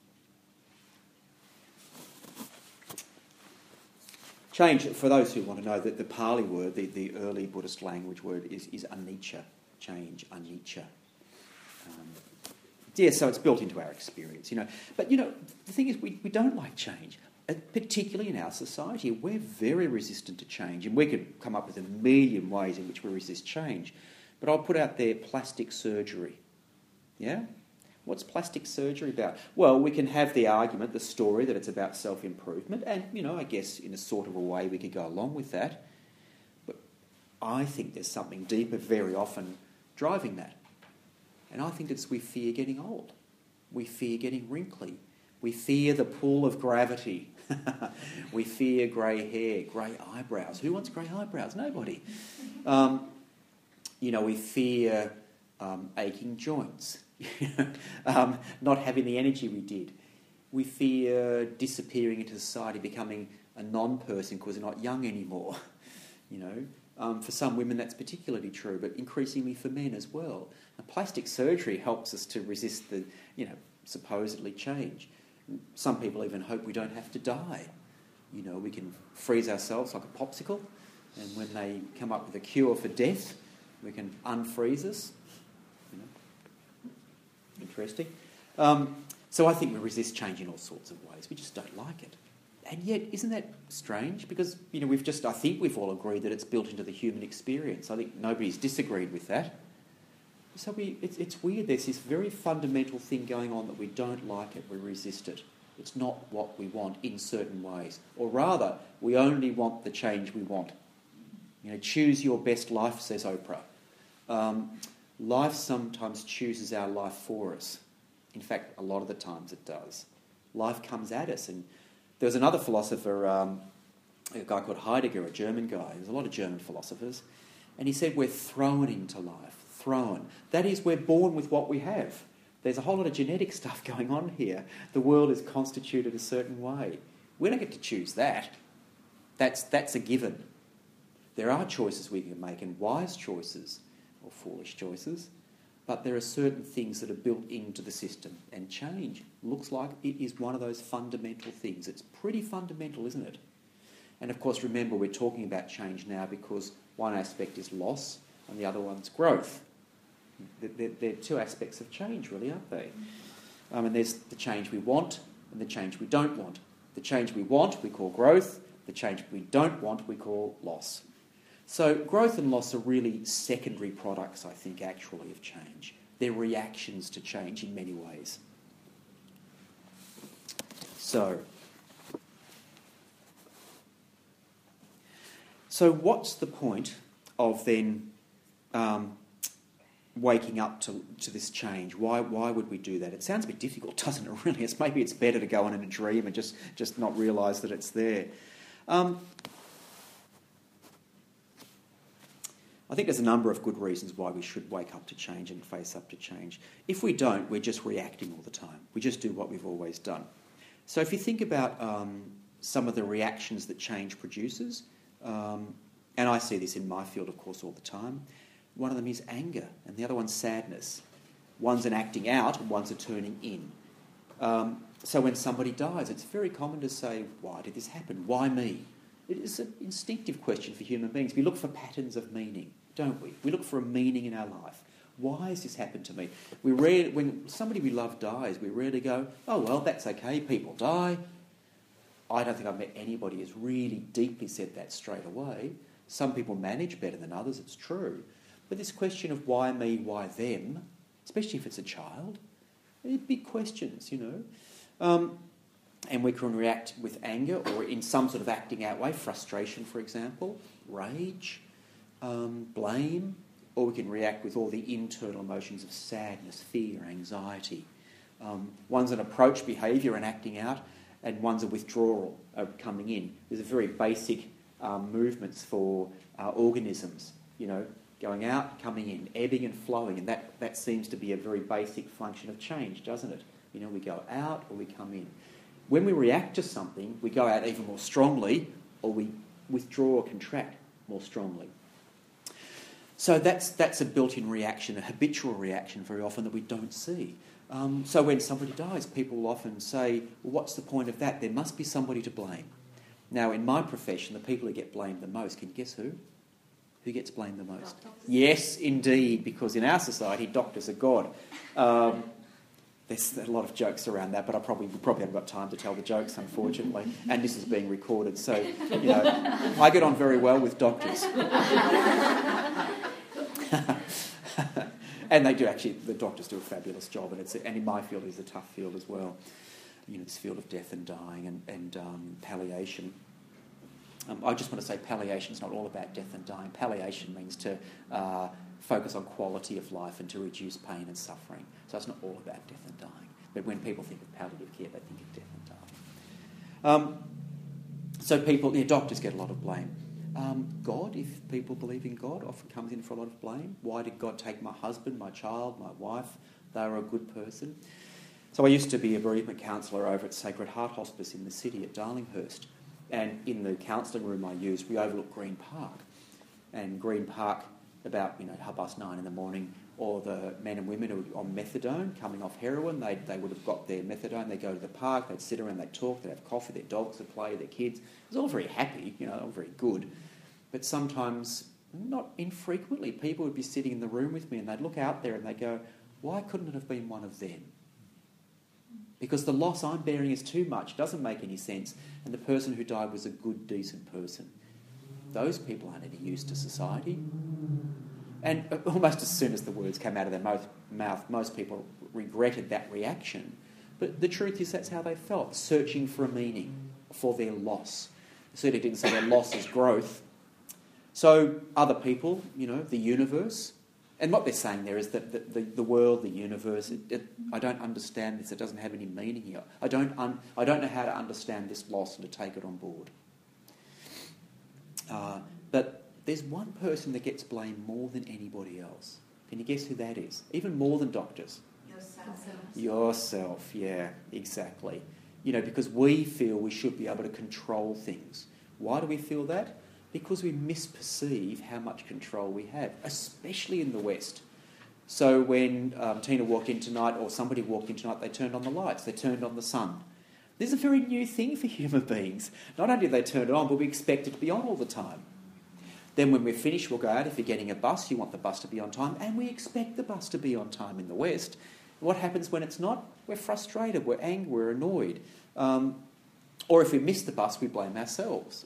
Change, for those who want to know, that the Pali word, the early Buddhist language word, is anicca, change, anicca. So it's built into our experience, But, the thing is, we don't like change. Particularly in our society, we're very resistant to change, and we could come up with a million ways in which we resist change. But I'll put out there plastic surgery. Yeah? What's plastic surgery about? Well, we can have the argument, the story, that it's about self-improvement, and, I guess in a sort of a way we could go along with that. But I think there's something deeper very often driving that. And I think it's we fear getting old. We fear getting wrinkly. We fear the pull of gravity. We fear grey hair, grey eyebrows. Who wants grey eyebrows? Nobody. We fear aching joints, not having the energy we did. We fear disappearing into society, becoming a non-person because we're not young anymore. For some women that's particularly true, but increasingly for men as well. And plastic surgery helps us to resist the, supposedly change. Some people even hope we don't have to die. We can freeze ourselves like a popsicle, and when they come up with a cure for death, we can unfreeze us. Interesting. So I think we resist change in all sorts of ways. We just don't like it. And yet, isn't that strange? Because, I think we've all agreed that it's built into the human experience. I think nobody's disagreed with that. So it's weird. There's this very fundamental thing going on that we don't like it, we resist it. It's not what we want in certain ways. Or rather, we only want the change we want. Choose your best life, says Oprah. Life sometimes chooses our life for us. In fact, a lot of the times it does. Life comes at us. And there was another philosopher, a guy called Heidegger, a German guy. There's a lot of German philosophers. And he said we're thrown into life. Thrown. That is, we're born with what we have. There's a whole lot of genetic stuff going on here. The world is constituted a certain way. We don't get to choose that. That's a given. There are choices we can make, and wise choices, or foolish choices, but there are certain things that are built into the system, and change looks like it is one of those fundamental things. It's pretty fundamental, isn't it? And of course, remember, we're talking about change now because one aspect is loss and the other one's growth. They're two aspects of change, really, aren't they? And there's the change we want and the change we don't want. The change we want we call growth. The change we don't want we call loss. So growth and loss are really secondary products, I think, actually, of change. They're reactions to change in many ways. So what's the point of then waking up to this change? Why would we do that? It sounds a bit difficult, doesn't it, really? Maybe it's better to go on in a dream and just not realise that it's there. I think there's a number of good reasons why we should wake up to change and face up to change. If we don't, we're just reacting all the time. We just do what we've always done. So if you think about some of the reactions that change produces, and I see this in my field, of course, all the time, one of them is anger, and the other one's sadness. One's an acting out, and one's a turning in. So when somebody dies, it's very common to say, why did this happen? Why me? It is an instinctive question for human beings. We look for patterns of meaning, don't we? We look for a meaning in our life. Why has this happened to me? When somebody we love dies, we rarely go, oh, well, that's okay, people die. I don't think I've met anybody who's really deeply said that straight away. Some people manage better than others, it's true. But this question of why me, why them, especially if it's a child, they're big questions, And we can react with anger or in some sort of acting out way, frustration, for example, rage, blame, or we can react with all the internal emotions of sadness, fear, anxiety. One's an approach behaviour and acting out, and one's a withdrawal coming in. There's a very basic movements for organisms, going out, coming in, ebbing and flowing, and that seems to be a very basic function of change, doesn't it? We go out or we come in. When we react to something, we go out even more strongly, or we withdraw or contract more strongly. So that's a built-in reaction, a habitual reaction very often that we don't see. So when somebody dies, people will often say, well, what's the point of that? There must be somebody to blame. Now, in my profession, the people who get blamed the most, can you guess who? Who gets blamed the most? Doctors. Yes, indeed, because in our society, doctors are God. There's a lot of jokes around that, but we probably haven't got time to tell the jokes, unfortunately. And this is being recorded, so, I get on very well with doctors. And they do actually, the doctors do a fabulous job, and in my field it's a tough field as well. This field of death and dying and palliation. I just want to say palliation is not all about death and dying. Palliation means to focus on quality of life and to reduce pain and suffering. So it's not all about death and dying. But when people think of palliative care, they think of death and dying. So doctors get a lot of blame. God, if people believe in God, often comes in for a lot of blame. Why did God take my husband, my child, my wife? They were a good person. So I used to be a bereavement counsellor over at Sacred Heart Hospice in the city at Darlinghurst. And in the counselling room I used, we overlooked Green Park. And Green Park, about 9:30 in the morning, all the men and women who were on methadone, coming off heroin, they would have got their methadone, they'd go to the park, they'd sit around, they'd talk, they'd have coffee, their dogs would play, their kids. It was all very happy, all very good. But sometimes, not infrequently, people would be sitting in the room with me and they'd look out there and they'd go, why couldn't it have been one of them? Because the loss I'm bearing is too much, doesn't make any sense, and the person who died was a good, decent person. Those people aren't any use to society. And almost as soon as the words came out of their mouth, most people regretted that reaction. But the truth is that's how they felt, searching for a meaning for their loss. They certainly didn't say their loss is growth. So other people, the universe, and what they're saying there is that the world, the universe, I don't understand this. It doesn't have any meaning here. I don't know how to understand this loss and to take it on board. But there's one person that gets blamed more than anybody else. Can you guess who that is? Even more than doctors. Yourself, yeah, exactly. Because we feel we should be able to control things. Why do we feel that? Because we misperceive how much control we have, especially in the West. So when Tina walked in tonight, or somebody walked in tonight, they turned on the lights, they turned on the sun. This is a very new thing for human beings. Not only do they turn it on, but we expect it to be on all the time. Then when we're finished, we'll go out. If you're getting a bus, you want the bus to be on time, and we expect the bus to be on time in the West. What happens when it's not? We're frustrated, we're angry, we're annoyed. Or if we miss the bus, we blame ourselves.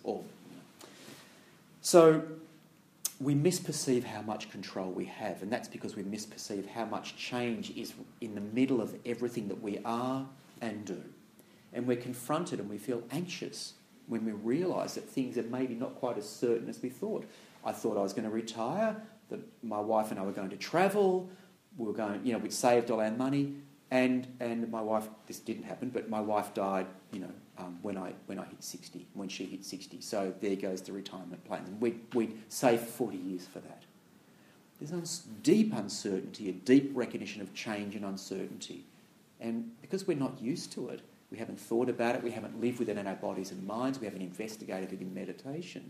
So we misperceive how much control we have, and that's because we misperceive how much change is in the middle of everything that we are and do. And we're confronted and we feel anxious when we realise that things are maybe not quite as certain as we thought. I thought I was going to retire, that my wife and I were going to travel, we were going, we'd saved all our money, and my wife, this didn't happen, but my wife died, when I hit 60, when she hit 60. So there goes the retirement plan. And we'd saved 40 years for that. There's deep uncertainty, a deep recognition of change and uncertainty. And because we're not used to it, we haven't thought about it, we haven't lived with it in our bodies and minds, we haven't investigated it in meditation.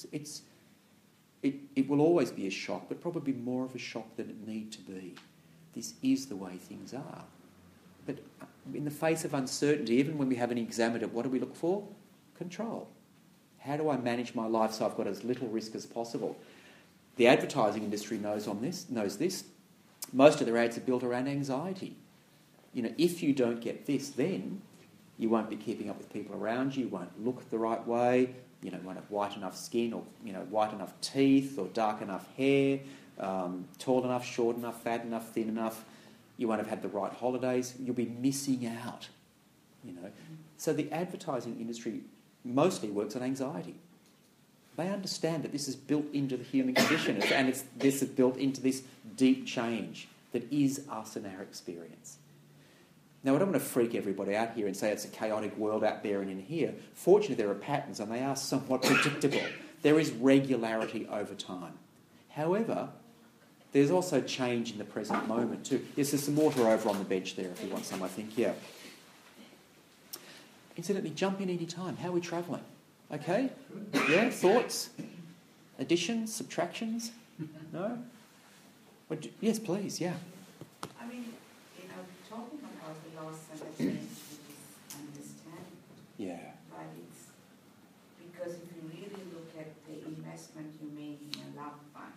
It will always be a shock, but probably more of a shock than it need to be. This is the way things are. But in the face of uncertainty, even when we haven't examined it, what do we look for? Control. How do I manage my life so I've got as little risk as possible? The advertising industry knows this. Most of their ads are built around anxiety. If you don't get this, then you won't be keeping up with people around you, won't look the right way, won't have white enough skin or, white enough teeth or dark enough hair, tall enough, short enough, fat enough, thin enough. You won't have had the right holidays. You'll be missing out, So the advertising industry mostly works on anxiety. They understand that this is built into the human condition and this is built into this deep change that is us and our experience. Now, I don't want to freak everybody out here and say it's a chaotic world out there and in here. Fortunately, there are patterns and they are somewhat predictable. There is regularity over time. However, there's also change in the present moment too. Yes, there's some water over on the bench there if you want some, I think, yeah. Incidentally, jump in any time. How are we travelling? Okay? Yeah, thoughts? Additions? Subtractions? No? Yes, please, yeah. I mean, talking about the loss and the change is understandable. Yeah. But it's because if you really look at the investment you make in a loved one,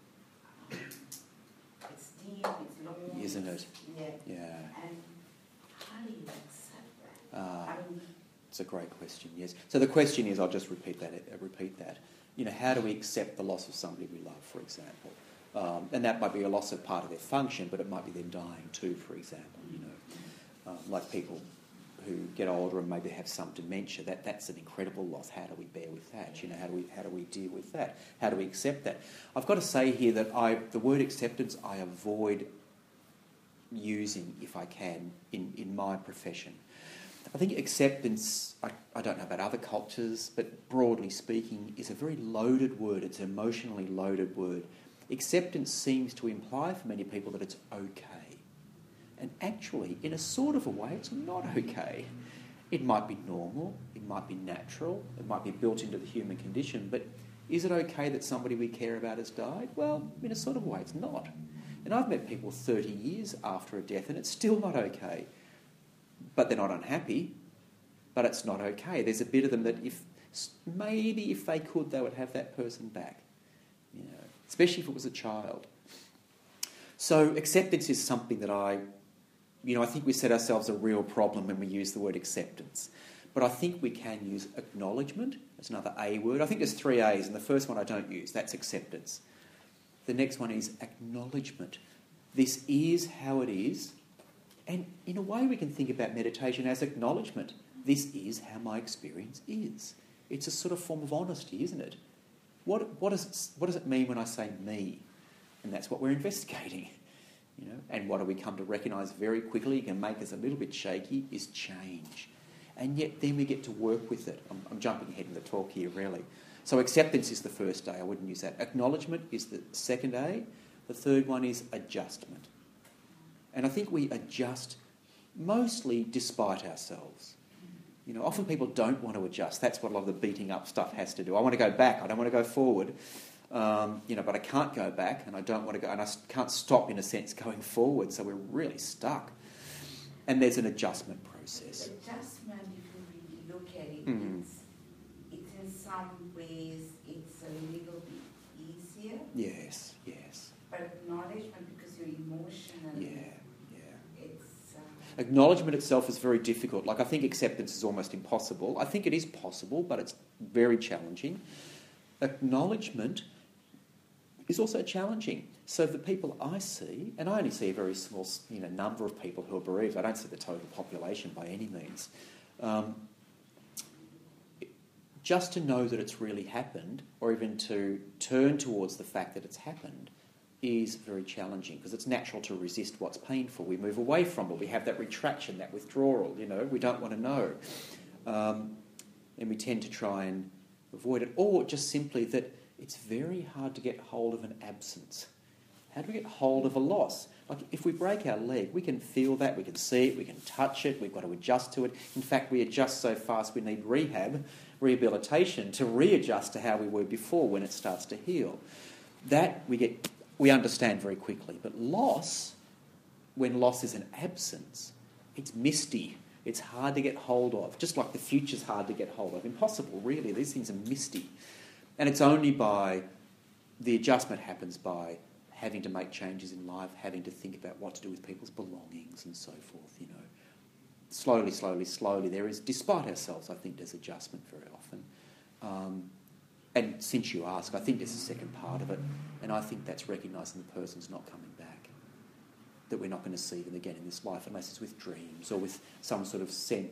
it's deep, it's long. Isn't it? Yeah. Yeah. And how do you accept that? It's a great question, yes. So the question is, I'll just repeat that. How do we accept the loss of somebody we love, for example? And that might be a loss of part of their function, but it might be them dying too, for example, like people who get older and maybe have some dementia. That's an incredible loss. How do we bear with that? How do we deal with that? How do we accept that? I've got to say here that the word acceptance I avoid using, if I can, in my profession. I think acceptance, I don't know about other cultures, but broadly speaking, is a very loaded word. It's an emotionally loaded word. Acceptance seems to imply for many people that it's okay. And actually, in a sort of a way, it's not okay. It might be normal, it might be natural, it might be built into the human condition, but is it okay that somebody we care about has died? Well, in a sort of way, it's not. And I've met people 30 years after a death and it's still not okay. But they're not unhappy, but it's not okay. There's a bit of them that if they could, they would have that person back, especially if it was a child. So acceptance is something that I think we set ourselves a real problem when we use the word acceptance. But I think we can use acknowledgement. That's another A word. I think there's 3 A's, and the first one I don't use. That's acceptance. The next one is acknowledgement. This is how it is. And in a way we can think about meditation as acknowledgement. This is how my experience is. It's a sort of form of honesty, isn't it? What does it mean when I say me? And that's what we're investigating. And what do we come to recognise very quickly, can make us a little bit shaky, is change. And yet then we get to work with it. I'm jumping ahead in the talk here, really. So acceptance is the first A. I wouldn't use that. Acknowledgement is the second A. The third one is adjustment. And I think we adjust mostly despite ourselves. Often people don't want to adjust. That's what a lot of the beating up stuff has to do. I want to go back. I don't want to go forward. But I can't go back, and I don't want to go, and I can't stop, in a sense, going forward. So we're really stuck. And there's an adjustment process. Adjustment, if you really look at it, it's in some ways it's a little bit easier. Yes. But acknowledgement, because you're emotional. Yeah. It's acknowledgement itself is very difficult. I think acceptance is almost impossible. I think it is possible, but it's very challenging. Acknowledgement is also challenging. So the people I see, and I only see a very small number of people who are bereaved. I don't see the total population by any means. Just to know that it's really happened, or even to turn towards the fact that it's happened, is very challenging, because it's natural to resist what's painful. We move away from it. We have that retraction, that withdrawal. We don't want to know. And we tend to try and avoid it. Or just simply that it's very hard to get hold of an absence. How do we get hold of a loss? Like if we break our leg, we can feel that, we can see it, we can touch it, we've got to adjust to it. In fact, we adjust so fast we need rehabilitation to readjust to how we were before when it starts to heal. That we understand very quickly. But loss, when loss is an absence, it's misty. It's hard to get hold of. Just like the future's hard to get hold of. Impossible, really. These things are misty. And it's only the adjustment happens by having to make changes in life, having to think about what to do with people's belongings and so forth, Slowly, there is, despite ourselves, I think there's adjustment very often. And since you ask, I think there's a second part of it, and I think that's recognising the person's not coming back, that we're not going to see them again in this life unless it's with dreams or with some sort of sense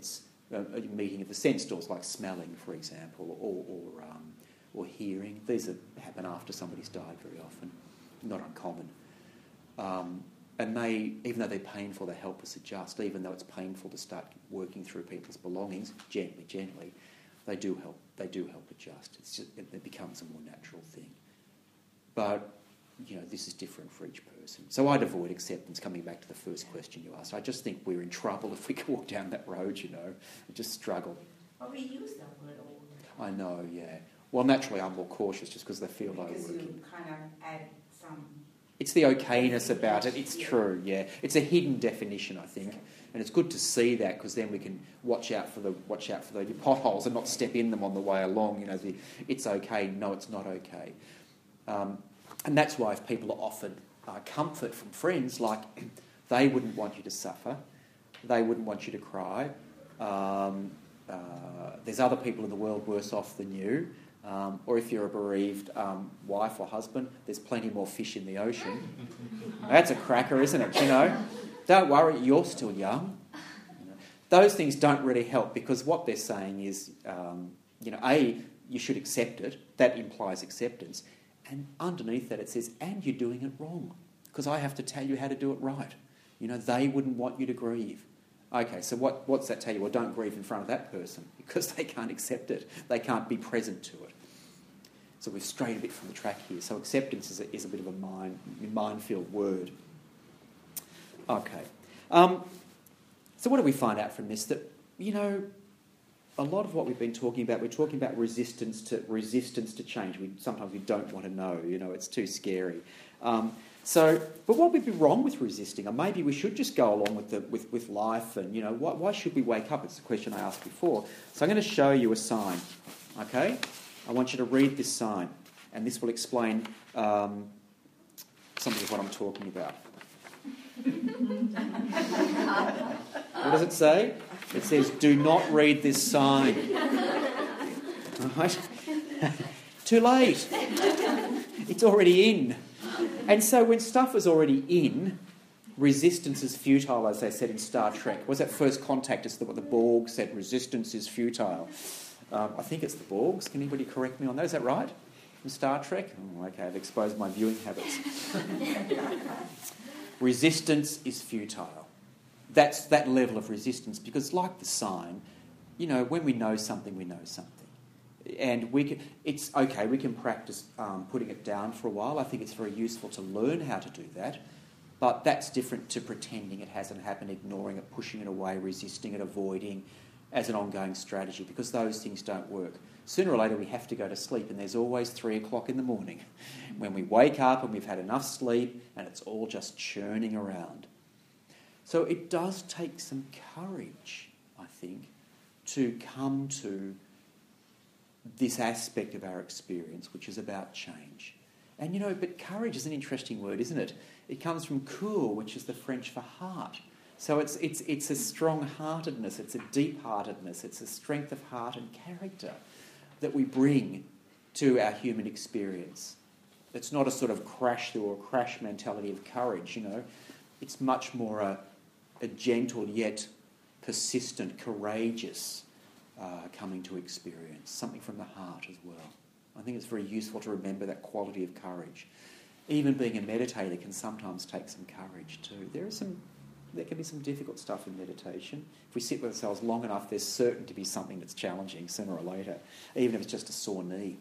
meeting of the sense doors, like smelling, for example, or hearing. These happen after somebody's died very often, not uncommon. And they, even though they're painful, they help us adjust. Even though it's painful to start working through people's belongings, gently, they do help. They do help adjust. It becomes a more natural thing. But this is different for each person. So I'd avoid acceptance. Coming back to the first question you asked, I just think we're in trouble if we walk down that road. We just struggle. But we use that word all the time. I know, yeah. Well, naturally, I'm more cautious just because they feel like because working. you kind of add some. It's the okayness about it. It's true, yeah. It's a hidden definition, I think, and it's good to see that because then we can watch out for the potholes and not step in them on the way along. It's okay. No, it's not okay. And that's why if people are offered comfort from friends, like they wouldn't want you to suffer, they wouldn't want you to cry. There's other people in the world worse off than you. Or if you're a bereaved wife or husband, there's plenty more fish in the ocean. That's a cracker, isn't it? Don't worry, you're still young. Those things don't really help because what they're saying is, you should accept it. That implies acceptance. And underneath that it says, and you're doing it wrong because I have to tell you how to do it right. They wouldn't want you to grieve. Okay, so what's that tell you? Well, don't grieve in front of that person because they can't accept it. They can't be present to it. So we've strayed a bit from the track here. So acceptance is a bit of a minefield word. Okay. So what do we find out from this? That, a lot of what we've been talking about, we're talking about resistance to change. Sometimes we don't want to know. It's too scary. But what would be wrong with resisting? Or maybe we should just go along with life and, why should we wake up? It's a question I asked before. So I'm going to show you a sign, okay? I want you to read this sign, and this will explain something of what I'm talking about. What does it say? It says, do not read this sign. Right? Too late. It's already in. And so when stuff is already in, resistance is futile, as they said in Star Trek. What was that First Contact? It's what the Borg said, resistance is futile. I think it's the Borgs. Can anybody correct me on that? Is that right? In Star Trek? Oh, okay, I've exposed my viewing habits. Resistance is futile. That's that level of resistance because like the sign, when we know something, we know something. And it's okay, we can practice putting it down for a while. I think it's very useful to learn how to do that. But that's different to pretending it hasn't happened, ignoring it, pushing it away, resisting it, avoiding as an ongoing strategy because those things don't work. Sooner or later we have to go to sleep and there's always 3 o'clock in the morning when we wake up and we've had enough sleep and it's all just churning around. So it does take some courage, I think, to come to this aspect of our experience, which is about change. And but courage is an interesting word, isn't it? It comes from coeur, which is the French for heart. So it's a strong-heartedness, it's a deep-heartedness, it's a strength of heart and character that we bring to our human experience. It's not a sort of crash through or crash mentality of courage, It's much more a gentle yet persistent, courageous coming to experience, something from the heart as well. I think it's very useful to remember that quality of courage. Even being a meditator can sometimes take some courage too. There can be some difficult stuff in meditation. If we sit with ourselves long enough, there's certain to be something that's challenging sooner or later, even if it's just a sore knee.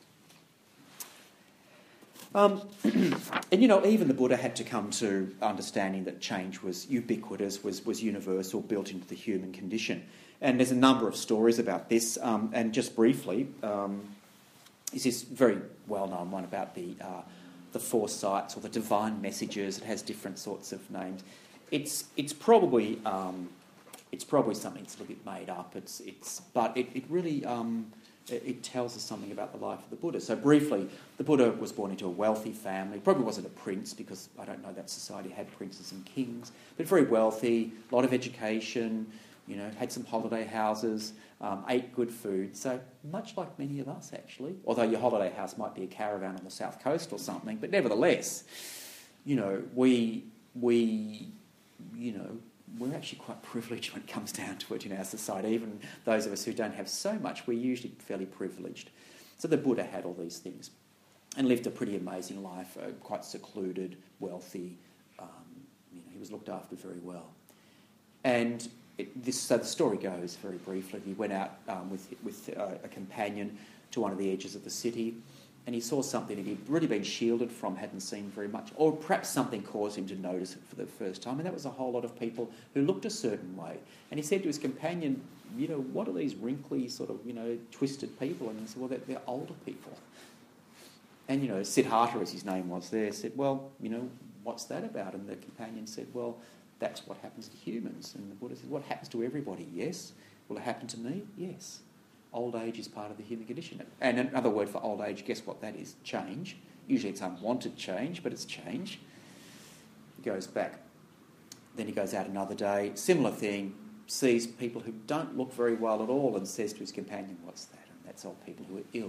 And even the Buddha had to come to understanding that change was ubiquitous, was universal, built into the human condition. And there's a number of stories about this. And just briefly, is this very well-known one about the four sights or the divine messages. It has different sorts of names. It's probably something that's a little bit made up. But it really it tells us something about the life of the Buddha. So briefly, the Buddha was born into a wealthy family. Probably wasn't a prince because I don't know that society had princes and kings, but very wealthy, a lot of education, had some holiday houses, ate good food. So much like many of us, actually, although your holiday house might be a caravan on the south coast or something, but nevertheless, we we're actually quite privileged when it comes down to it in our society. Even those of us who don't have so much, we're usually fairly privileged. So the Buddha had all these things and lived a pretty amazing life, quite secluded, wealthy. He was looked after very well. And so the story goes, very briefly, he went out with a companion to one of the edges of the city, and he saw something that he'd really been shielded from, hadn't seen very much, or perhaps something caused him to notice it for the first time, and that was a whole lot of people who looked a certain way. And he said to his companion, what are these wrinkly, sort of, twisted people? And he said, well, they're older people. And, Siddhartha, as his name was there, said, well, what's that about? And the companion said, well, that's what happens to humans. And the Buddha said, what happens to everybody? Yes. Will it happen to me? Yes. Old age is part of the human condition. And another word for old age, guess what that is? Change. Usually it's unwanted change, but it's change. He goes back. Then he goes out another day, similar thing, sees people who don't look very well at all and says to his companion, what's that? And that's old people who are ill.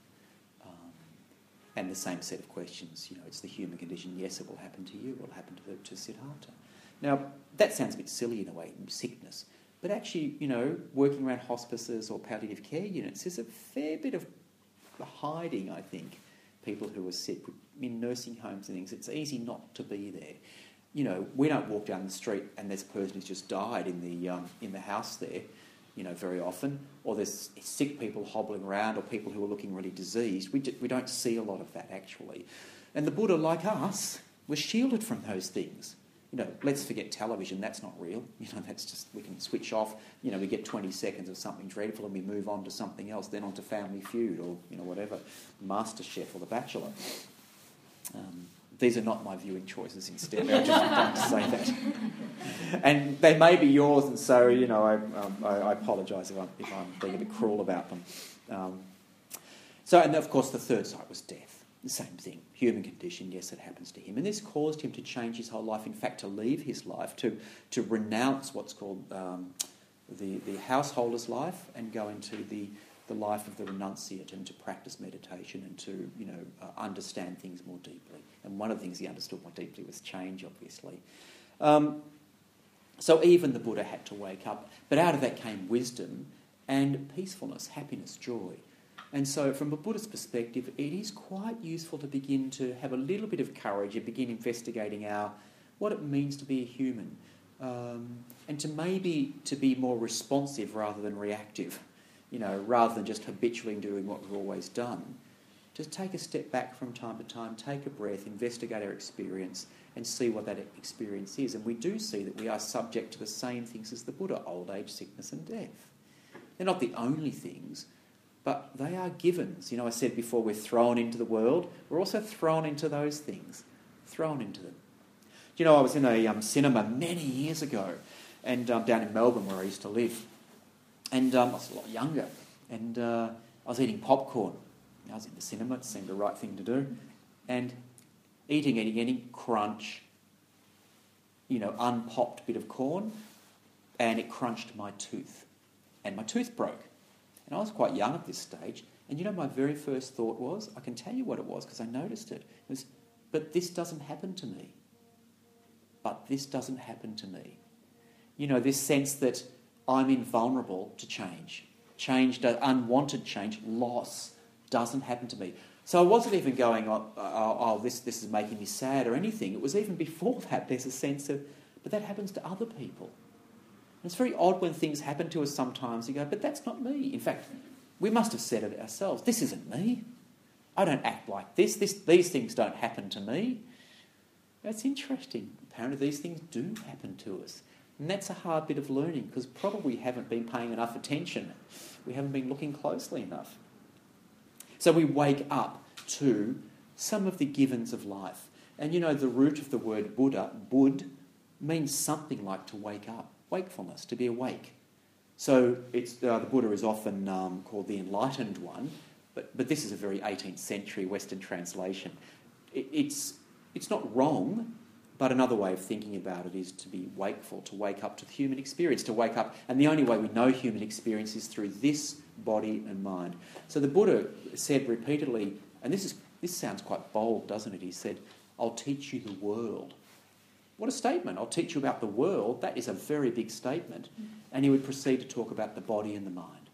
And the same set of questions, it's the human condition. Yes, it will happen to you. It will happen to Siddhartha. Now, that sounds a bit silly in a way, sickness. But actually, working around hospices or palliative care units, there's a fair bit of hiding, I think, people who are sick in nursing homes and things. It's easy not to be there. We don't walk down the street and there's a person who's just died in the house there, very often. Or there's sick people hobbling around or people who are looking really diseased. We don't see a lot of that, actually. And the Buddha, like us, was shielded from those things. Let's forget television, that's not real. That's just, we can switch off. We get 20 seconds of something dreadful and we move on to something else, then on to Family Feud or, whatever, MasterChef or The Bachelor. These are not my viewing choices instead. I just like to say that. And they may be yours, and so, I apologise if I'm being a bit cruel about them. And of course the third side was death. The same thing, human condition, yes, it happens to him. And this caused him to change his whole life, in fact, to leave his life, to renounce what's called the householder's life and go into the life of the renunciate and to practice meditation and to, understand things more deeply. And one of the things he understood more deeply was change, obviously. So even the Buddha had to wake up, but out of that came wisdom and peacefulness, happiness, joy. And so from a Buddhist perspective, it is quite useful to begin to have a little bit of courage and begin investigating what it means to be a human, and to be more responsive rather than reactive, rather than just habitually doing what we've always done. Just take a step back from time to time, take a breath, investigate our experience and see what that experience is. And we do see that we are subject to the same things as the Buddha, old age, sickness and death. They're not the only things, but they are givens. I said before, we're thrown into the world. We're also thrown into those things. Thrown into them. I was in a cinema many years ago, and down in Melbourne where I used to live. And I was a lot younger. And I was eating popcorn. I was in the cinema. It seemed the right thing to do. And eating, crunch, unpopped bit of corn. And it crunched my tooth. And my tooth broke. And I was quite young at this stage, and my very first thought was, I can tell you what it was because I noticed it. It was, but this doesn't happen to me. But this doesn't happen to me. This sense that I'm invulnerable to change. Unwanted change, loss, doesn't happen to me. So I wasn't even going, this is making me sad or anything. It was even before that, there's a sense of, but that happens to other people. It's very odd when things happen to us sometimes. You go, but that's not me. In fact, we must have said it ourselves. This isn't me. I don't act like this. These things don't happen to me. That's interesting. Apparently these things do happen to us. And that's a hard bit of learning because probably we haven't been paying enough attention. We haven't been looking closely enough. So we wake up to some of the givens of life. And the root of the word Buddha, Bud, means something like to wake up. Wakefulness, to be awake. So it's the Buddha is often called the enlightened one, but this is a very 18th century Western translation. It's not wrong, but another way of thinking about it is to be wakeful, to wake up to the human experience, to wake up. And the only way we know human experience is through this body and mind. So the Buddha said repeatedly, and this sounds quite bold, doesn't it? He said, I'll teach you the world. What a statement. I'll teach you about the world. That is a very big statement. And he would proceed to talk about the body and the mind.